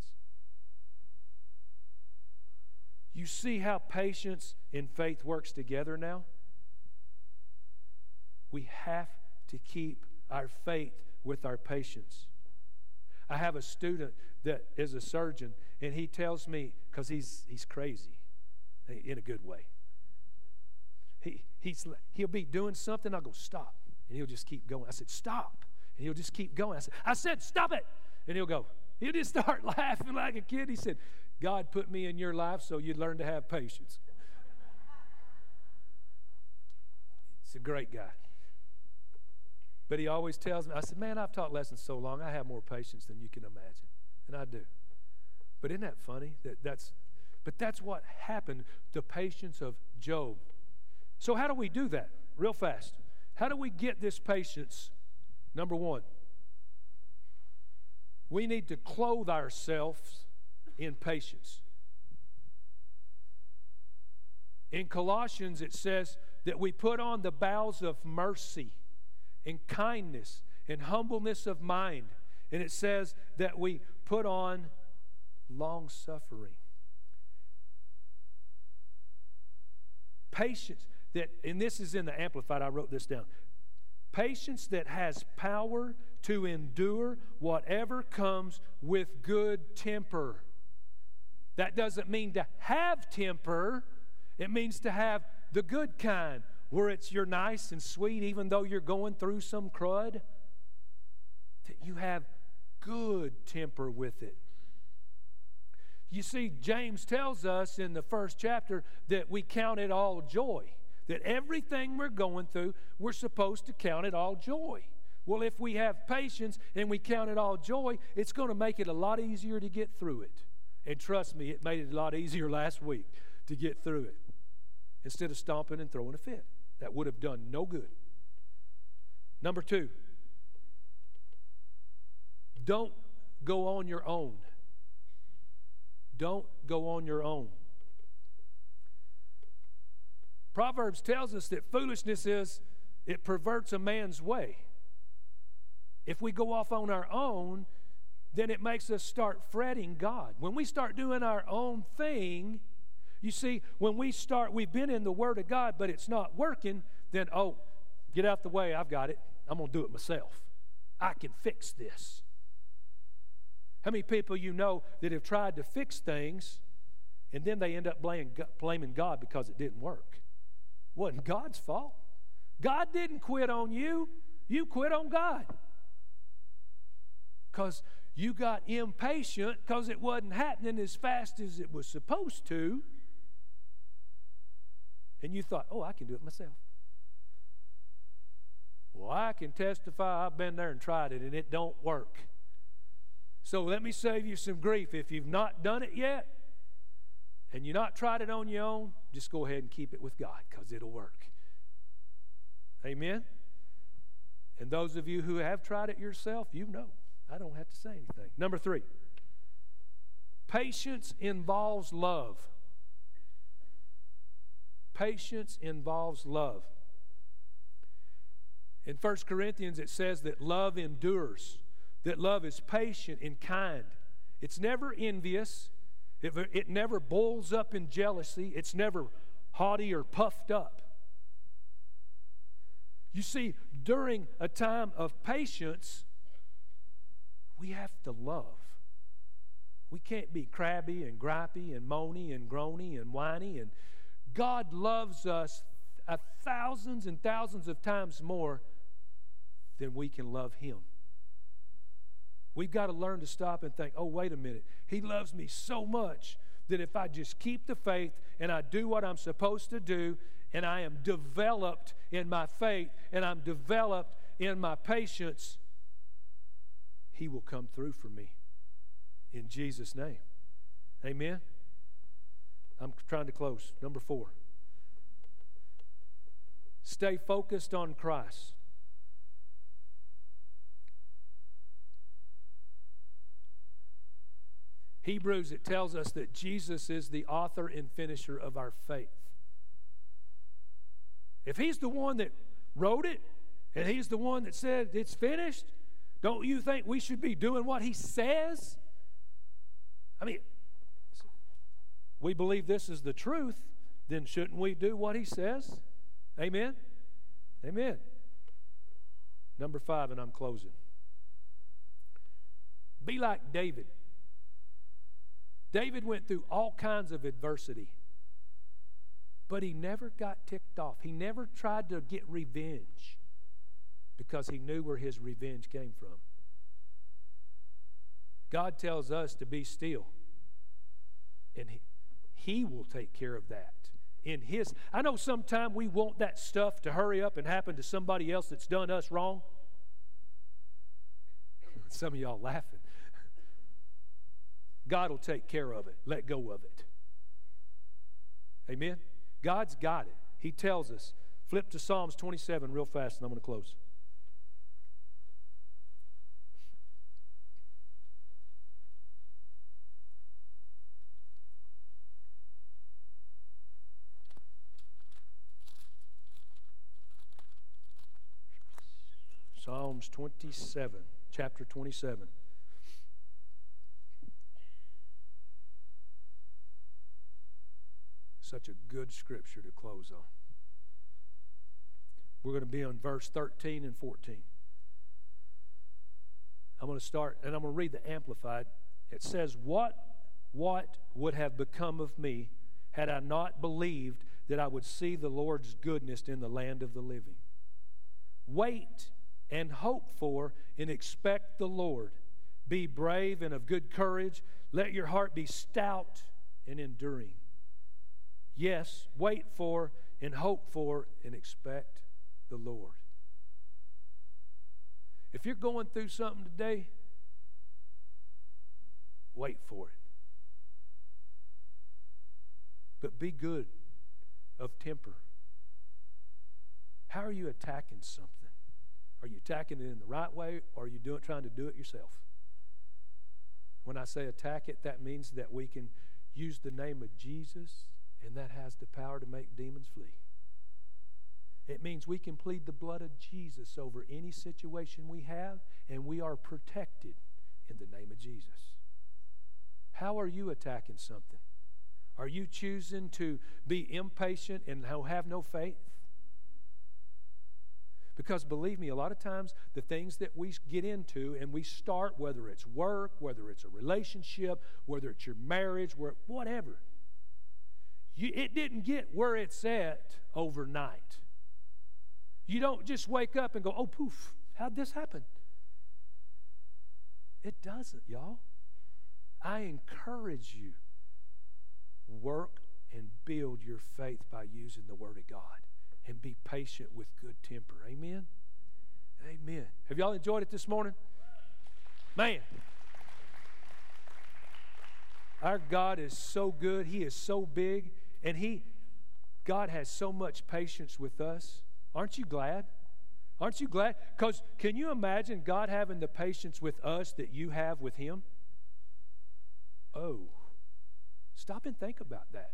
You see how patience and faith works together now? we have to keep our faith with our patience. I have a student that is a surgeon, and he tells me, because he's crazy in a good way. He'll be doing something, I'll go, stop. And he'll just keep going. I said, stop. And he'll just keep going. I said, stop it. And he'll just start laughing like a kid. He said, God put me in your life so you'd learn to have patience. He's a great guy. But he always tells me, I said, man, I've taught lessons so long, I have more patience than you can imagine. And I do. But isn't that funny? But that's what happened, the patience of Job. So how do we do that? Real fast. How do we get this patience? Number one, we need to clothe ourselves in patience. In Colossians, it says that we put on the bowels of mercy and kindness and humbleness of mind. And it says that we put on long-suffering. Patience, and this is in the Amplified, I wrote this down. Patience that has power to endure whatever comes with good temper. That doesn't mean to have temper. It means to have the good kind, where you're nice and sweet even though you're going through some crud. That you have good temper with it. You see, James tells us in the first chapter that we count it all joy. That everything we're going through, we're supposed to count it all joy. Well, if we have patience and we count it all joy, it's going to make it a lot easier to get through it. And trust me, it made it a lot easier last week to get through it. Instead of stomping and throwing a fit. That would have done no good. Number two, don't go on your own. Don't go on your own. Proverbs tells us that foolishness it perverts a man's way. If we go off on our own, then it makes us start fretting God. When we start doing our own thing, you see, when we've been in the Word of God, but it's not working, then, get out the way, I've got it. I'm going to do it myself. I can fix this. How many people you know that have tried to fix things, and then they end up blaming God because it didn't work? It wasn't God's fault. God didn't quit on you. You quit on God. Because you got impatient because it wasn't happening as fast as it was supposed to. And you thought, I can do it myself. Well, I can testify I've been there and tried it and it don't work. So let me save you some grief. If you've not done it yet and you've not tried it on your own, just go ahead and keep it with God because it'll work. Amen? And those of you who have tried it yourself, you know. I don't have to say anything. Number three, patience involves love. Patience involves love. In 1 Corinthians, it says that love endures, that love is patient and kind. It's never envious. It never boils up in jealousy. It's never haughty or puffed up. You see, during a time of patience, we have to love. We can't be crabby and gripey and moany and groany and whiny. And God loves us thousands and thousands of times more than we can love Him. We've got to learn to stop and think, wait a minute. He loves me so much that if I just keep the faith and I do what I'm supposed to do, and I am developed in my faith and I'm developed in my patience, He will come through for me in Jesus' name. Amen? I'm trying to close. Number 4. Stay focused on Christ. Hebrews, it tells us that Jesus is the author and finisher of our faith. If He's the one that wrote it and He's the one that said it's finished, don't you think we should be doing what He says? I mean, we believe this is the truth, then shouldn't we do what He says? Amen? Amen. Number 5, and I'm closing. Be like David. David went through all kinds of adversity, but he never got ticked off. He never tried to get revenge because he knew where his revenge came from. God tells us to be still, and He will take care of that. I know sometimes we want that stuff to hurry up and happen to somebody else that's done us wrong. Some of y'all laughing. God will take care of it. Let go of it. Amen? God's got it. He tells us. Flip to Psalms 27 real fast, and I'm going to close. Psalms 27, chapter 27. Such a good scripture to close on. We're going to be on verse 13 and 14. I'm going to start, and I'm going to read the Amplified. It says, What would have become of me had I not believed that I would see the Lord's goodness in the land of the living? Wait and hope for and expect the Lord. Be brave and of good courage. Let your heart be stout and enduring. Yes, wait for and hope for and expect the Lord. If you're going through something today, wait for it. But be good of temper. How are you attacking something? Are you attacking it in the right way, or are you trying to do it yourself? When I say attack it, that means that we can use the name of Jesus, and that has the power to make demons flee. It means we can plead the blood of Jesus over any situation we have, and we are protected in the name of Jesus. How are you attacking something? Are you choosing to be impatient and have no faith? Because believe me, a lot of times the things that we get into and we start, whether it's work, whether it's a relationship, whether it's your marriage, whatever, it didn't get where it's at overnight. You don't just wake up and go, oh, poof, how'd this happen? It doesn't, y'all. I encourage you, work and build your faith by using the Word of God. And be patient with good temper. Amen? Amen. Have y'all enjoyed it this morning? Man. Our God is so good. He is so big. And God has so much patience with us. Aren't you glad? Aren't you glad? Because can you imagine God having the patience with us that you have with Him? Oh. Stop and think about that.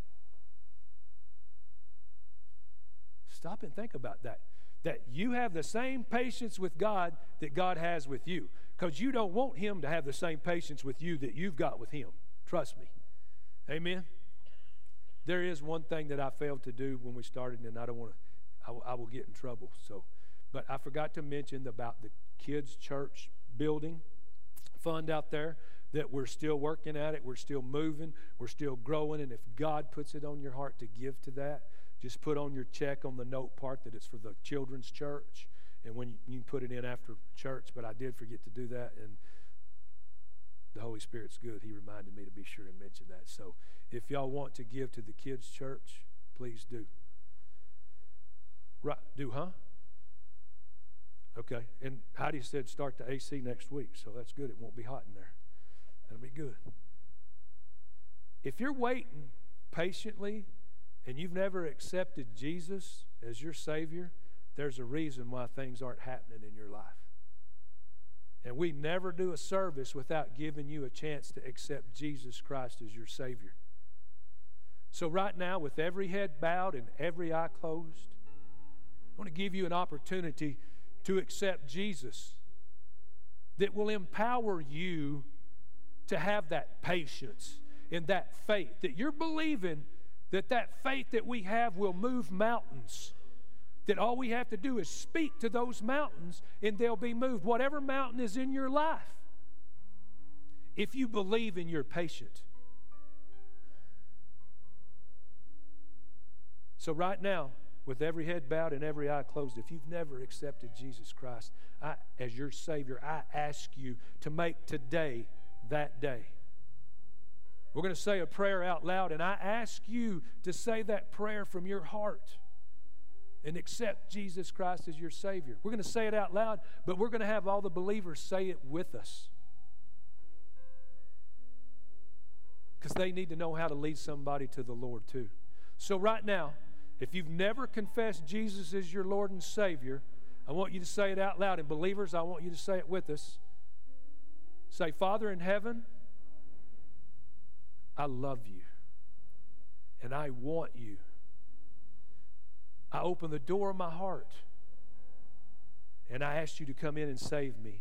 Stop and think about that. That you have the same patience with God that God has with you. Because you don't want Him to have the same patience with you that you've got with Him. Trust me. Amen? There is one thing that I failed to do when we started, and I will get in trouble. But I forgot to mention about the kids' church building fund out there, that we're still working at it. We're still moving. We're still growing. And if God puts it on your heart to give to that, just put on your check on the note part that it's for the children's church, and when you can put it in after church. But I did forget to do that, and the Holy Spirit's good. He reminded me to be sure and mention that. So if y'all want to give to the kids' church, please do. Right? Huh? Okay. And Heidi said start the AC next week, so that's good. It won't be hot in there. That'll be good. If you're waiting patiently and you've never accepted Jesus as your Savior, there's a reason why things aren't happening in your life. And we never do a service without giving you a chance to accept Jesus Christ as your Savior. So right now, with every head bowed and every eye closed, I want to give you an opportunity to accept Jesus that will empower you to have that patience and that faith, that you're believing that faith that we have will move mountains, that all we have to do is speak to those mountains and they'll be moved. Whatever mountain is in your life, if you believe and you're patient. So right now, with every head bowed and every eye closed, if you've never accepted Jesus Christ as your Savior, I ask you to make today that day. We're going to say a prayer out loud, and I ask you to say that prayer from your heart and accept Jesus Christ as your Savior. We're going to say it out loud, but we're going to have all the believers say it with us, because they need to know how to lead somebody to the Lord too. So right now, if you've never confessed Jesus as your Lord and Savior, I want you to say it out loud. And believers, I want you to say it with us. Say, Father in heaven, I love you, and I want you. I open the door of my heart, and I ask you to come in and save me.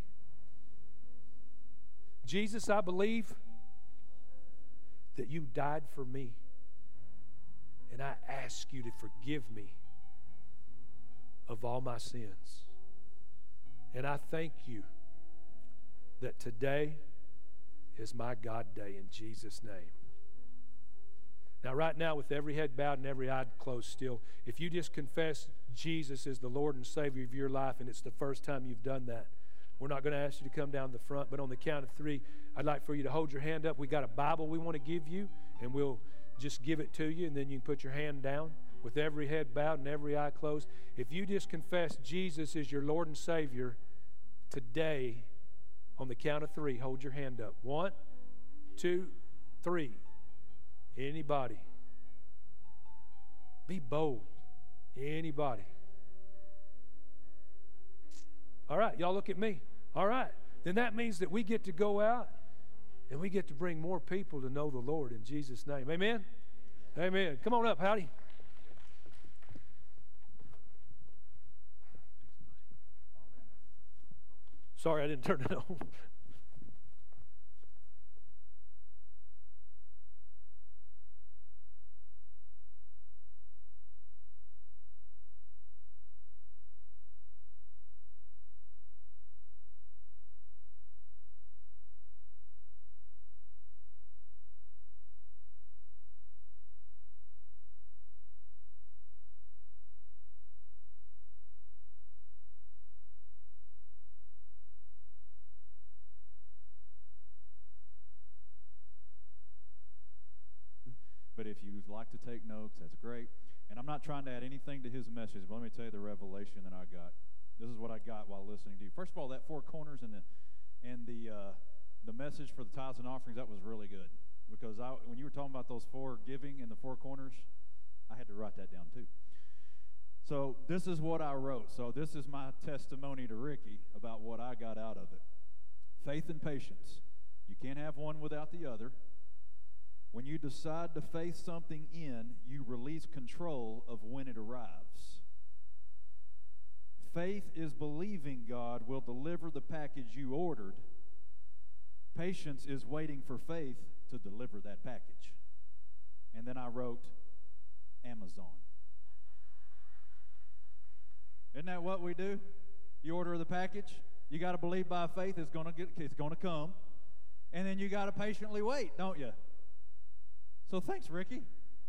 Jesus, I believe that you died for me, and I ask you to forgive me of all my sins. And I thank you that today is my God day in Jesus' name. Now, right now, with every head bowed and every eye closed still, if you just confess Jesus as the Lord and Savior of your life, and it's the first time you've done that, we're not going to ask you to come down the front, but on the count of three, I'd like for you to hold your hand up. We got a Bible we want to give you, and we'll just give it to you, and then you can put your hand down with every head bowed and every eye closed. If you just confess Jesus as your Lord and Savior today, on the count of three, hold your hand up. 1, 2, 3. Anybody? Be bold. Anybody? All right, y'all look at me. All right, then that means that we get to go out and we get to bring more people to know the Lord in Jesus' name. Amen? Amen. Come on up, Howdy. Sorry, I didn't turn it on. But if you'd like to take notes, that's great. And I'm not trying to add anything to his message, but let me tell you the revelation that I got. This is what I got while listening to you. First of all, that four corners and the message for the tithes and offerings, that was really good. Because when you were talking about those four giving in the four corners, I had to write that down too. So this is what I wrote. So this is my testimony to Ricky about what I got out of it. Faith and patience. You can't have one without the other. When you decide to face something in, you release control of when it arrives. Faith is believing God will deliver the package you ordered. Patience is waiting for faith to deliver that package. And then I wrote Amazon. Isn't that what we do? You order the package, you got to believe by faith it's going to come, and then you got to patiently wait, don't you? So thanks, Ricky.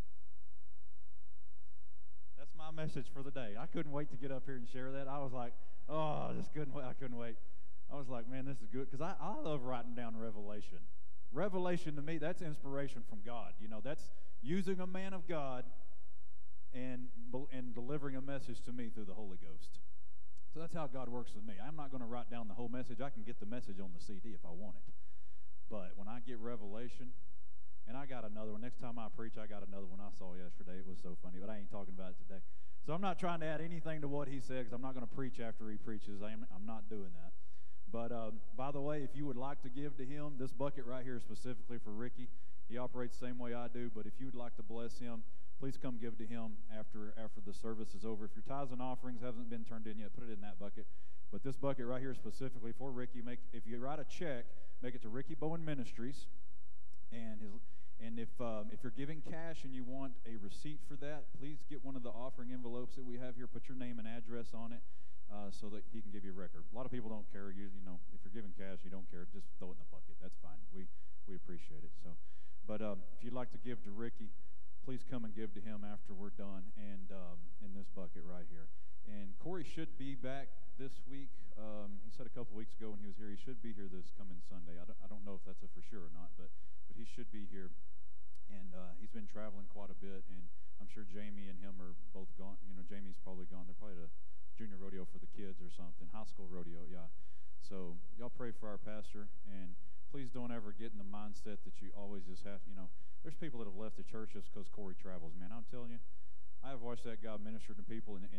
That's my message for the day. I couldn't wait to get up here and share that. I was like, oh, I just couldn't wait. I couldn't wait. I was like, man, this is good, because I love writing down revelation. Revelation to me, that's inspiration from God. You know, that's using a man of God and delivering a message to me through the Holy Ghost. So that's how God works with me. I'm not going to write down the whole message. I can get the message on the CD if I want it. But when I get revelation, and I got another one. Next time I preach, I got another one I saw yesterday. It was so funny, but I ain't talking about it today. So I'm not trying to add anything to what he said, because I'm not going to preach after he preaches. I'm not doing that. But by the way, if you would like to give to him, this bucket right here is specifically for Ricky. He operates the same way I do, but if you would like to bless him, please come give to him after the service is over. If your tithes and offerings haven't been turned in yet, put it in that bucket. But this bucket right here is specifically for Ricky. If you write a check, make it to Ricky Bowen Ministries, And if you're giving cash and you want a receipt for that, please get one of the offering envelopes that we have here. Put your name and address on it so that he can give you a record. A lot of people don't care. You know, if you're giving cash, you don't care. Just throw it in the bucket. That's fine. We appreciate it. So, but if you'd like to give to Ricky, please come and give to him after we're done, and in this bucket right here. And Corey should be back this week. He said a couple weeks ago when he was here, he should be here this coming Sunday. I don't know if that's a for sure or not, but he should be here. And he's been traveling quite a bit, and I'm sure Jamie and him are both gone. You know, Jamie's probably gone. They're probably at a junior rodeo for the kids or something, high school rodeo, yeah. So y'all pray for our pastor, and please don't ever get in the mindset that you always just have, you know, there's people that have left the church just because Corey travels. Man, I'm telling you, I have watched that guy minister to people in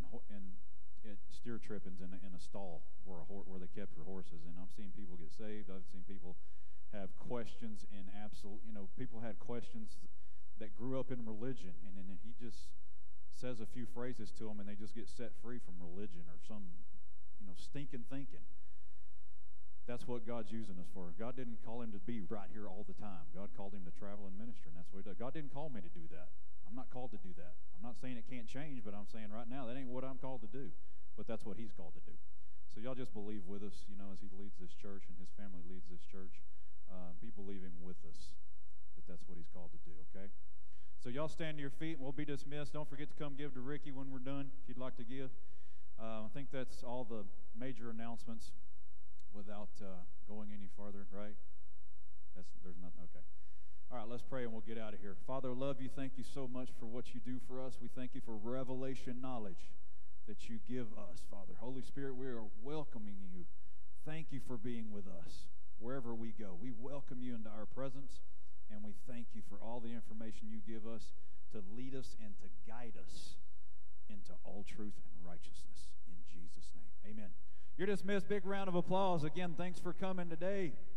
steer trippings in a stall where they kept their horses, and I've seen people get saved. I've seen people have questions and people had questions that grew up in religion, and then he just says a few phrases to them, and they just get set free from religion or some, stinking thinking. That's what God's using us for. God didn't call him to be right here all the time. God called him to travel and minister, and that's what he does. God didn't call me to do that. I'm not called to do that. I'm not saying it can't change, but I'm saying right now that ain't what I'm called to do. But that's what he's called to do. So y'all just believe with us, as he leads this church and his family leads this church. Be believing with us that that's what he's called to do, okay? So y'all stand to your feet, and we'll be dismissed. Don't forget to come give to Ricky when we're done, if you'd like to give. I think that's all the major announcements without going any farther, right? There's nothing, okay. All right, let's pray and we'll get out of here. Father, I love you. Thank you so much for what you do for us. We thank you for revelation knowledge that you give us, Father. Holy Spirit, we are welcoming you. Thank you for being with us wherever we go. We welcome you into our presence, and we thank you for all the information you give us to lead us and to guide us into all truth and righteousness. In Jesus' name, amen. You're dismissed. Big round of applause. Again, thanks for coming today.